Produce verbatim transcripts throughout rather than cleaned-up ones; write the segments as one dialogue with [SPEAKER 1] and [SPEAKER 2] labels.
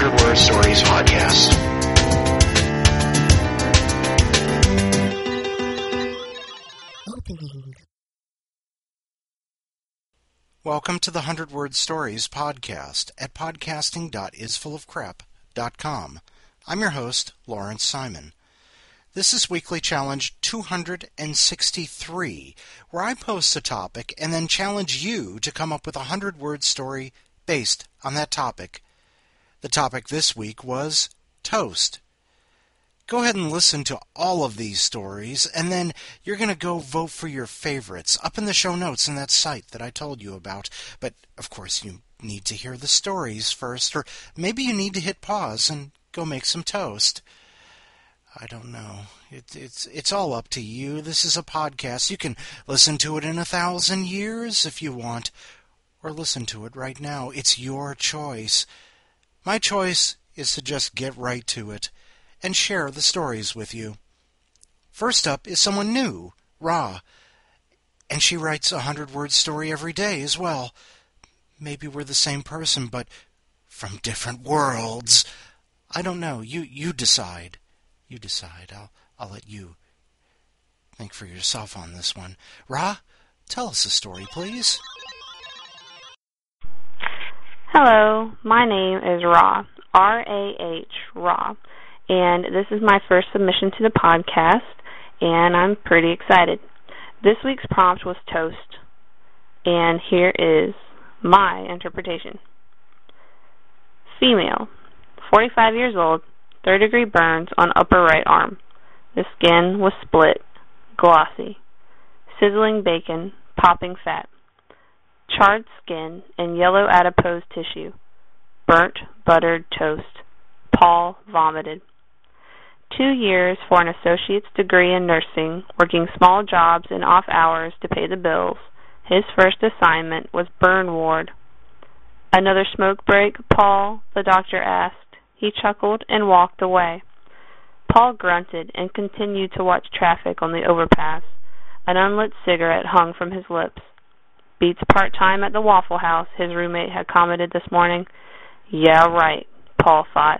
[SPEAKER 1] Hundred Word Stories podcast.
[SPEAKER 2] Opening.
[SPEAKER 3] Welcome to the Hundred Word Stories podcast at podcasting dot is full of crap dot com. I'm your host, Lawrence Simon. This is Weekly Challenge two hundred sixty-three, where I post a topic and then challenge you to come up with a hundred-word story based on that topic. The topic this week was toast. Go ahead and listen to all of these stories, and then you're going to go vote for your favorites up in the show notes in that site that I told you about. But, of course, you need to hear the stories first, or maybe you need to hit pause and go make some toast. I don't know. It, it's it's all up to you. This is a podcast. You can listen to it in a thousand years if you want, or listen to it right now. It's your choice. My choice is to just get right to it and share the stories with you. First up is someone new, Ra, and she writes a hundred-word story every day as well. Maybe we're the same person, but from different worlds. I don't know. You you decide. You decide. I'll I'll let you think for yourself on this one. Ra, tell us a story, please.
[SPEAKER 4] Hello, my name is Ra, R A H, Ra, and this is my first submission to the podcast, and I'm pretty excited. This week's prompt was toast, and here is my interpretation. Female, forty-five years old, third-degree burns on upper right arm. The skin was split, glossy, sizzling bacon, popping fat, charred skin and yellow adipose tissue, burnt buttered toast. Paul vomited. Two years for an associate's degree in nursing, working small jobs in off hours to pay the bills. His first assignment was burn ward. Another smoke break, Paul? The doctor asked. He chuckled and walked away. Paul grunted and continued to watch traffic on the overpass. An unlit cigarette hung from his lips. Beats part-time at the Waffle House, his roommate had commented this morning. Yeah, right, Paul thought.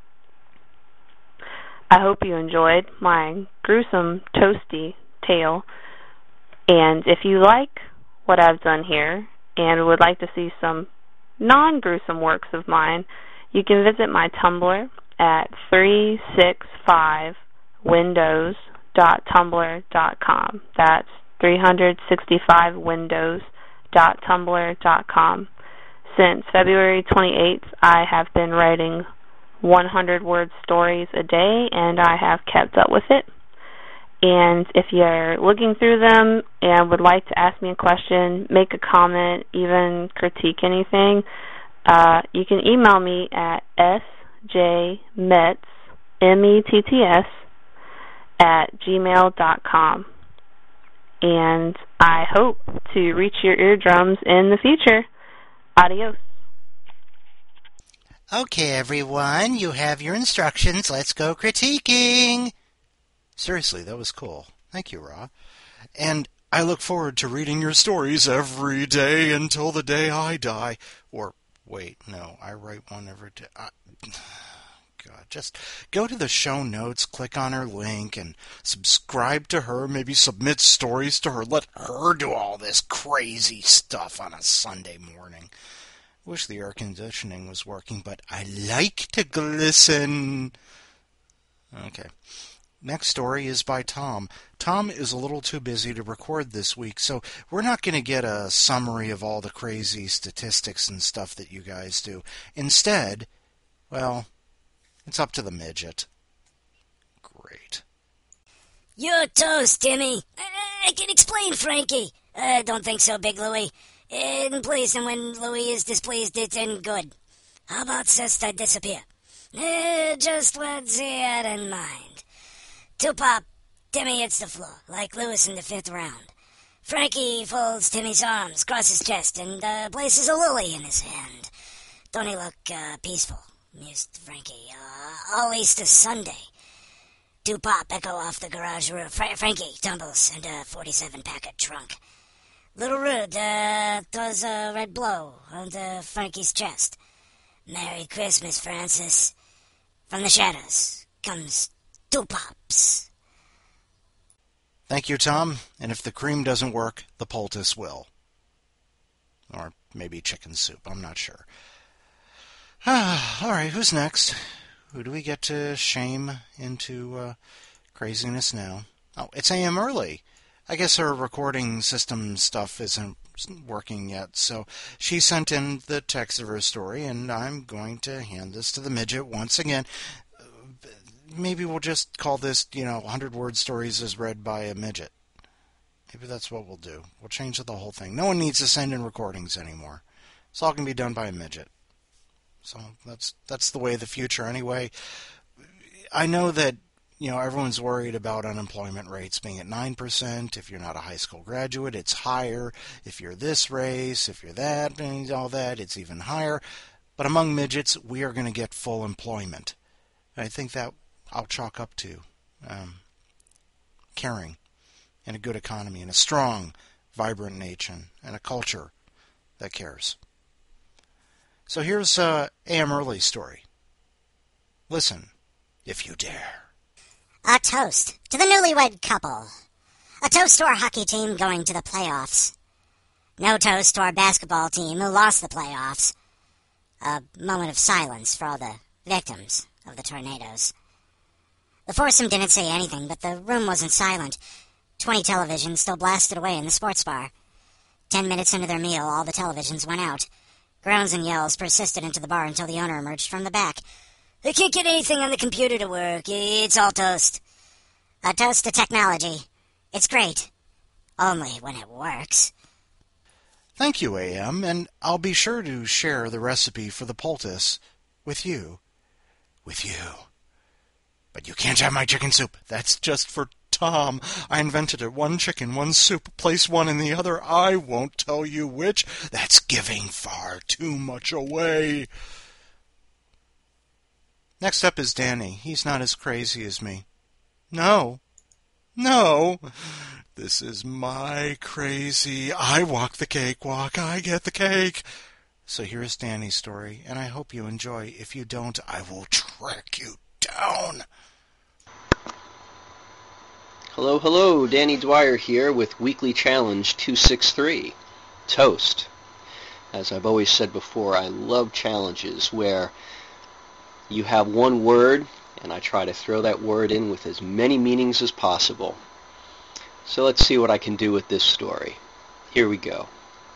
[SPEAKER 4] I hope you enjoyed my gruesome toasty tale. And if you like what I've done here and would like to see some non-gruesome works of mine, you can visit my Tumblr at three sixty-five windows dot tumblr dot com. That's three sixty-five windows dot tumblr dot com. Since February twenty-eighth, I have been writing one hundred word stories a day, and I have kept up with it. And if you're looking through them and would like to ask me a question, make a comment, even critique anything, uh, you can email me at sjmetz, M E T T S, at gmail dot com. And I hope to reach your eardrums in the future. Adios.
[SPEAKER 3] Okay, everyone, you have your instructions. Let's go critiquing. Seriously, that was cool. Thank you, Ra. And I look forward to reading your stories every day until the day I die. Or, wait, no, I write one every day. I, God, just go to the show notes, click on her link, and subscribe to her, maybe submit stories to her. Let her do all this crazy stuff on a Sunday morning. Wish the air conditioning was working, but I like to glisten. Okay. Next story is by Tom. Tom is a little too busy to record this week, so we're not going to get a summary of all the crazy statistics and stuff that you guys do. Instead, well, it's up to the midget. Great.
[SPEAKER 5] You're toast, Timmy. I, I can explain, Frankie. I don't think so, Big Louie. In place, and when Louie is displeased, it's in good. How about Sister disappear? Uh, just what's he had in mind. Two pop, Timmy hits the floor, like Lewis in the fifth round. Frankie folds Timmy's arms, across his chest, and uh, places a lily in his hand. Don't he look uh, peaceful? Mused Frankie. Uh, all Easter Sunday. Two pop echo off the garage roof. Fra- Frankie tumbles into a forty-seven packet trunk. Little rude, uh, does a red blow onto Frankie's chest. Merry Christmas, Francis. From the shadows comes two pops.
[SPEAKER 3] Thank you, Tom. And if the cream doesn't work, the poultice will. Or maybe chicken soup. I'm not sure. All right, who's next? Who do we get to shame into uh, craziness now? Oh, it's A M Early. I guess her recording system stuff isn't working yet, so she sent in the text of her story, and I'm going to hand this to the midget once again. Maybe we'll just call this, you know, one hundred word stories as read by a midget. Maybe that's what we'll do. We'll change the whole thing. No one needs to send in recordings anymore. It's all going to be done by a midget. So that's that's the way of the future anyway. I know that, you know, everyone's worried about unemployment rates being at nine percent. If you're not a high school graduate, it's higher. If you're this race, if you're that, and all that, it's even higher. But among midgets, we are going to get full employment. And I think that I'll chalk up to um, caring and a good economy and a strong, vibrant nation and a culture that cares. So here's uh, A M Early's story. Listen, if you dare.
[SPEAKER 5] A toast to the newlywed couple. A toast to our hockey team going to the playoffs. No toast to our basketball team who lost the playoffs. A moment of silence for all the victims of the tornadoes. The foursome didn't say anything, but the room wasn't silent. Twenty televisions still blasted away in the sports bar. Ten minutes into their meal, all the televisions went out. Groans and yells persisted into the bar until the owner emerged from the back. I can't get anything on the computer to work. It's all toast. A toast to technology. It's great. Only when it works.
[SPEAKER 3] Thank you, A M, and I'll be sure to share the recipe for the poultice with you. With you. But you can't have my chicken soup. That's just for Tom. I invented it. One chicken, one soup. Place one in the other. I won't tell you which. That's giving far too much away. Next up is Danny. He's not as crazy as me. No. No. This is my crazy. I walk the cakewalk. I get the cake. So here's Danny's story, and I hope you enjoy. If you don't, I will track you down.
[SPEAKER 2] Hello, hello, Danny Dwyer here with Weekly Challenge two sixty-three, Toast. As I've always said before, I love challenges where you have one word, and I try to throw that word in with as many meanings as possible. So let's see what I can do with this story. Here we go.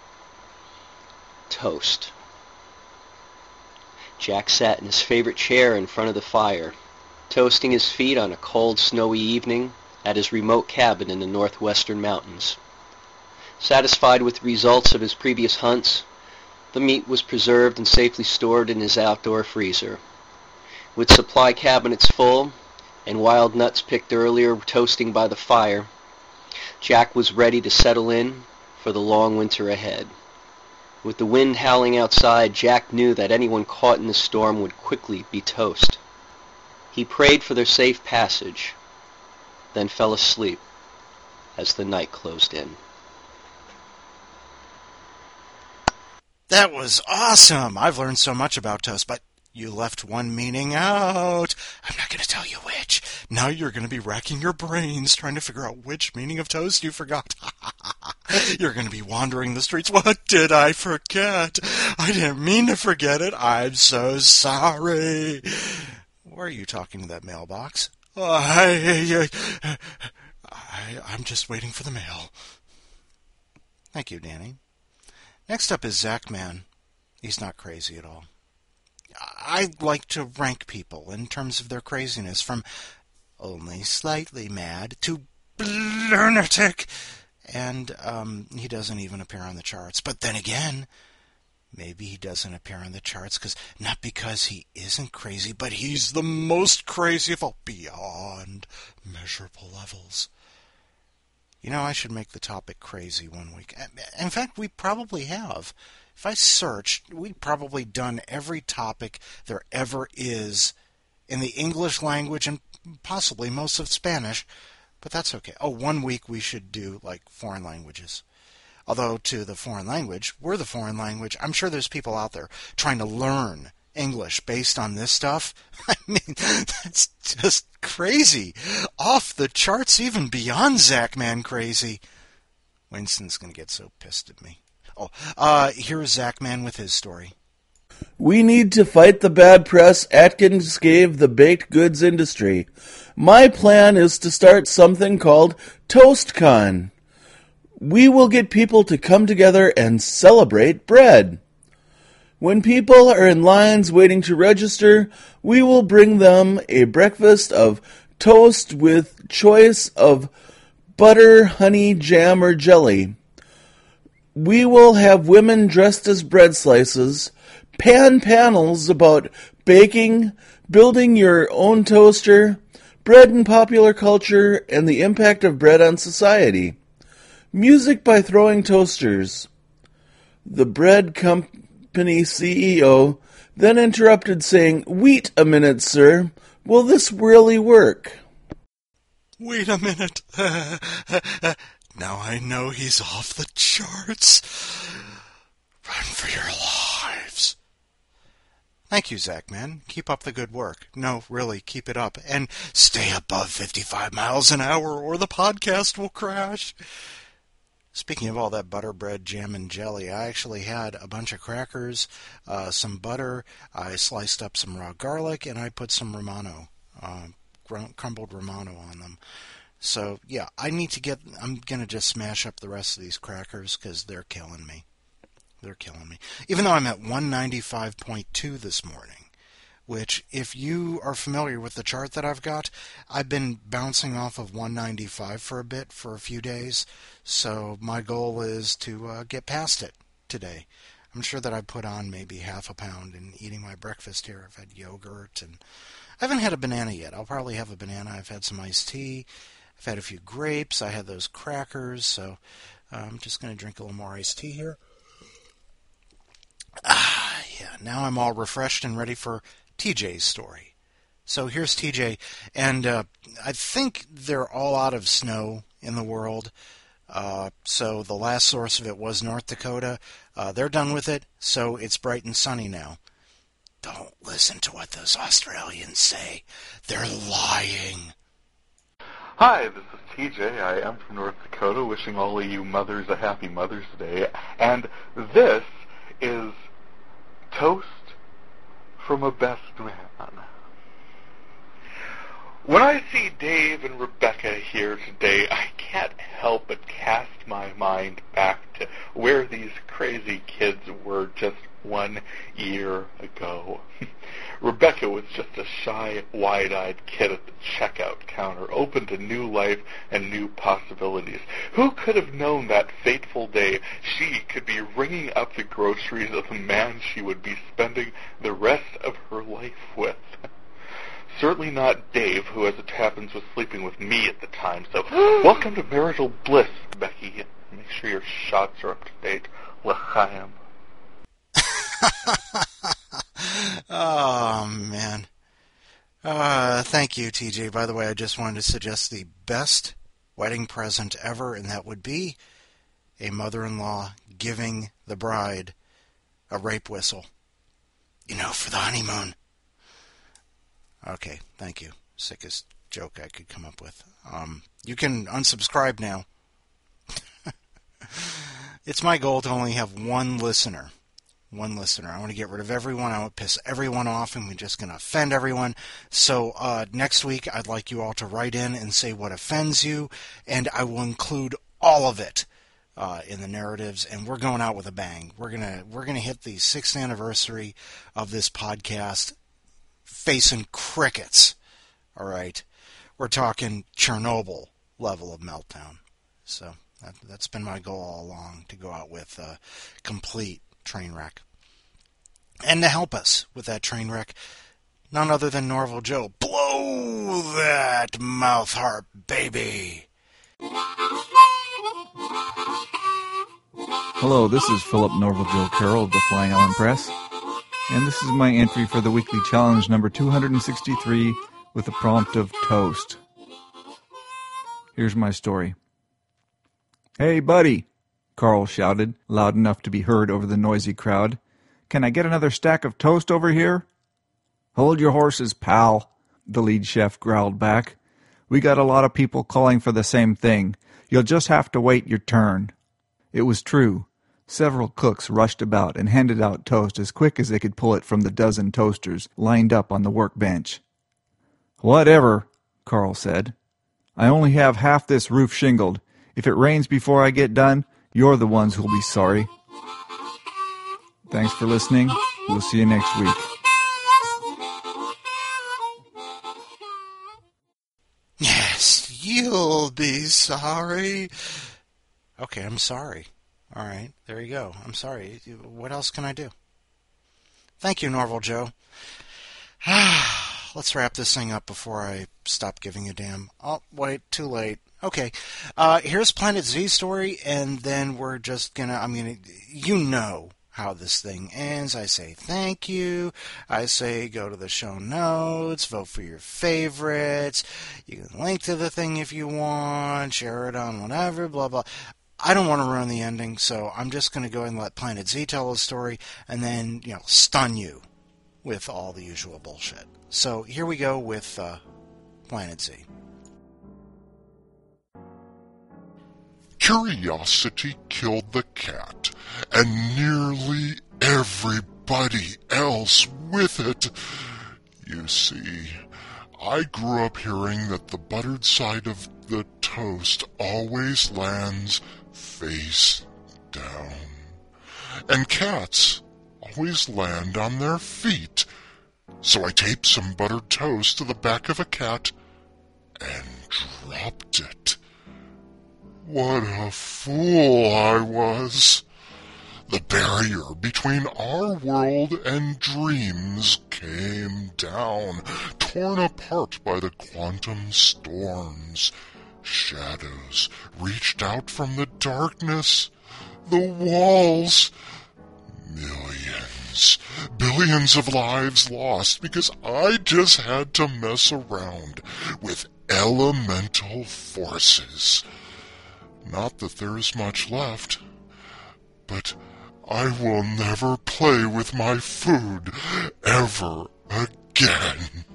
[SPEAKER 2] Toast. Jack sat in his favorite chair in front of the fire, toasting his feet on a cold, snowy evening at his remote cabin in the northwestern mountains. Satisfied with the results of his previous hunts, the meat was preserved and safely stored in his outdoor freezer. With supply cabinets full and wild nuts picked earlier toasting by the fire, Jack was ready to settle in for the long winter ahead. With the wind howling outside, Jack knew that anyone caught in the storm would quickly be toast. He prayed for their safe passage, then fell asleep as the night closed in.
[SPEAKER 3] That was awesome! I've learned so much about toast, but you left one meaning out. I'm not going to tell you which. Now you're going to be racking your brains trying to figure out which meaning of toast you forgot. You're going to be wandering the streets. What did I forget? I didn't mean to forget it. I'm so sorry. Why are you talking to that mailbox? Oh, I, I, I, I'm just waiting for the mail. Thank you, Danny. Next up is Zach Man. He's not crazy at all. I like to rank people in terms of their craziness, from only slightly mad to lunatic. And um, he doesn't even appear on the charts. But then again, maybe he doesn't appear on the charts because not because he isn't crazy, but he's the most crazy of all, beyond measurable levels. You know, I should make the topic crazy one week. In fact, we probably have. If I searched, we've probably done every topic there ever is in the English language and possibly most of Spanish, but that's okay. Oh, one week we should do, like, foreign languages. Although, to the foreign language, we're the foreign language. I'm sure there's people out there trying to learn English based on this stuff. I mean, that's just crazy. Off the charts, even beyond Zachman crazy. Winston's going to get so pissed at me. Oh, uh, here's Zachman with his story.
[SPEAKER 6] We need to fight the bad press Atkins gave the baked goods industry. My plan is to start something called ToastCon. We will get people to come together and celebrate bread. When people are in lines waiting to register, we will bring them a breakfast of toast with choice of butter, honey, jam, or jelly. We will have women dressed as bread slices, pan panels about baking, building your own toaster, bread and popular culture, and the impact of bread on society. Music by Throwing Toasters. The bread company C E O then interrupted saying, "Wait a minute, sir. Will this really work?"
[SPEAKER 3] Wait a minute. Now I know he's off the charts. Run for your lives. Thank you, Zachman. Keep up the good work. No, really, keep it up. And stay above fifty-five miles an hour or the podcast will crash. Speaking of all that butter, bread, jam, and jelly, I actually had a bunch of crackers, uh, some butter, I sliced up some raw garlic, and I put some Romano, uh, crumbled Romano on them. So, yeah, I need to get, I'm going to just smash up the rest of these crackers because they're killing me. They're killing me. Even though I'm at one ninety-five point two this morning, which, if you are familiar with the chart that I've got, I've been bouncing off of one ninety-five for a bit, for a few days, so my goal is to uh, get past it today. I'm sure that I put on maybe half a pound in eating my breakfast here. I've had yogurt, and I haven't had a banana yet. I'll probably have a banana. I've had some iced tea. I've had a few grapes. I had those crackers, so uh, I'm just going to drink a little more iced tea here. Ah, yeah, now I'm all refreshed and ready for T J's story. So here's T J, and uh, I think they're all out of snow in the world. Uh, so the last source of it was North Dakota. Uh, they're done with it, so it's bright and sunny now. Don't listen to what those Australians say. They're lying.
[SPEAKER 7] Hi, this is T J. I am from North Dakota, wishing all of you mothers a happy Mother's Day. And this is Toast from a Best Man. When I see Dave and Rebecca here today, I can't help but cast my mind back to where these crazy kids were just one year ago. Rebecca was just a shy, wide-eyed kid at the checkout counter, open to new life and new possibilities. Who could have known that fateful day she could be ringing up the groceries of the man she would be spending the rest of her life with? Certainly not Dave, who, as it happens, was sleeping with me at the time. So, welcome to marital bliss, Becky. Make sure your shots are up to date. L'chaim.
[SPEAKER 3] Oh, man. Uh, thank you, T J. By the way, I just wanted to suggest the best wedding present ever, and that would be a mother-in-law giving the bride a rape whistle. You know, for the honeymoon. Okay, thank you. Sickest joke I could come up with. Um, you can unsubscribe now. It's my goal to only have one listener. One listener. I want to get rid of everyone. I want to piss everyone off, and we're just going to offend everyone. So uh, next week, I'd like you all to write in and say what offends you, and I will include all of it uh, in the narratives. And we're going out with a bang. We're gonna we're gonna hit the sixth anniversary of this podcast facing crickets. All right, we're talking Chernobyl level of meltdown. So that, that's been my goal all along, to go out with a complete train wreck. And to help us with that train wreck, none other than Norval Joe. Blow that mouth harp, baby!
[SPEAKER 8] Hello, this is Philip Norval Joe Carroll of the Flying Island Press, and this is my entry for the weekly challenge number two hundred sixty-three with the prompt of toast. Here's my story. "Hey, buddy," Carl shouted, loud enough to be heard over the noisy crowd. Can I get another stack of toast over here? Hold your horses, pal, the lead chef growled back. We got a lot of people calling for the same thing. You'll just have to wait your turn. It was true. Several cooks rushed about and handed out toast as quick as they could pull it from the dozen toasters lined up on the workbench. Whatever, Carl said. I only have half this roof shingled. If it rains before I get done, you're the ones who'll be sorry. Thanks for listening. We'll see you next week.
[SPEAKER 3] Yes, you'll be sorry. Okay, I'm sorry. All right, there you go. I'm sorry. What else can I do? Thank you, Norval Joe. Let's wrap this thing up before I stop giving a damn. Oh, wait, too late. Okay, uh, here's Planet Z story, and then we're just gonna, I'm gonna, you know how this thing ends. I say thank you. I say go to the show notes, vote for your favorites. You can link to the thing if you want, share it on whatever, blah, blah. I don't want to ruin the ending, so I'm just going to go ahead and let Planet Z tell a story and then, you know, stun you with all the usual bullshit. So here we go with uh, Planet Z.
[SPEAKER 9] Curiosity killed the cat, and nearly everybody else with it. You see, I grew up hearing that the buttered side of the toast always lands face down, and cats always land on their feet. So I taped some buttered toast to the back of a cat and dropped it. What a fool I was. The barrier between our world and dreams came down, torn apart by the quantum storms. Shadows reached out from the darkness. The walls. Millions, billions of lives lost because I just had to mess around with elemental forces. Not that there is much left, but I will never play with my food ever again.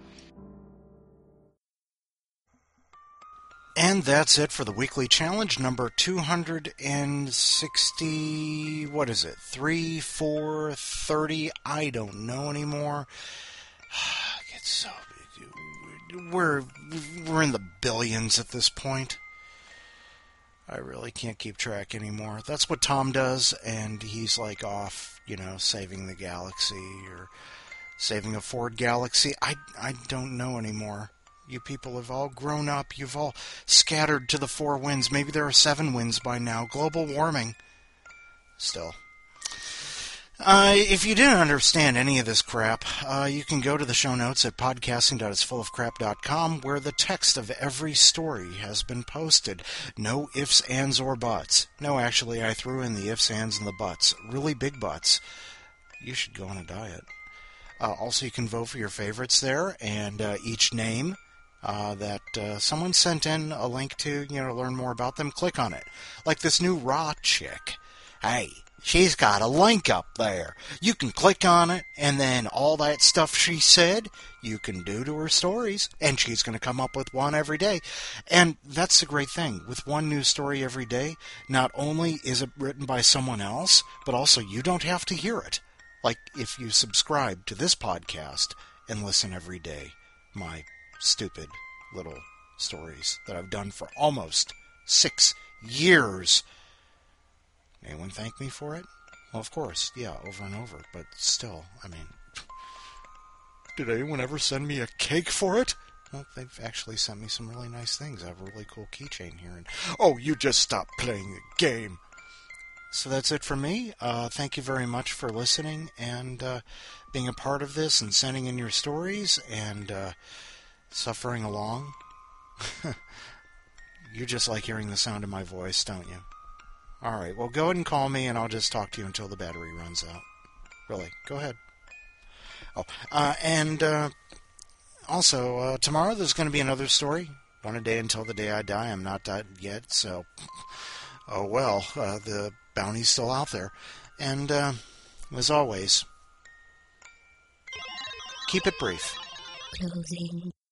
[SPEAKER 3] And that's it for the weekly challenge number two hundred sixty, what is it, three, four, thirty, I don't know anymore. It's so, we're, we're in the billions at this point. I really can't keep track anymore. That's what Tom does, and he's like off, you know, saving the galaxy or saving a Ford Galaxy. I, I don't know anymore. You people have all grown up. You've all scattered to the four winds. Maybe there are seven winds by now. Global warming. Still. Uh, if you didn't understand any of this crap, uh, you can go to the show notes at podcasting dot is full of crap dot com, where the text of every story has been posted. No ifs, ands, or buts. No, actually, I threw in the ifs, ands, and the buts. Really big buts. You should go on a diet. Uh, also, you can vote for your favorites there, and uh, each name uh, that uh, someone sent in a link to, you know, learn more about them, click on it. Like this new Raw chick. Hey, she's got a link up there. You can click on it, and then all that stuff she said, you can do to her stories, and she's going to come up with one every day. And that's the great thing. With one new story every day, not only is it written by someone else, but also you don't have to hear it. Like if you subscribe to this podcast and listen every day, my stupid little stories that I've done for almost six years. Anyone thank me for it? Well, of course, yeah, over and over. But still, I mean, did anyone ever send me a cake for it? Well, they've actually sent me some really nice things. I have a really cool keychain here. And oh, you just stopped playing the game. So that's it for me. Uh, thank you very much for listening and uh, being a part of this and sending in your stories and uh, suffering along. You just like hearing the sound of my voice, don't you? All right, well, go ahead and call me, and I'll just talk to you until the battery runs out. Really, go ahead. Oh, uh, and uh, also, uh, tomorrow there's going to be another story. One a day until the day I die. I'm not dead yet, so... Oh, well, uh, the bounty's still out there. And uh, As always, keep it brief.
[SPEAKER 5] Closing.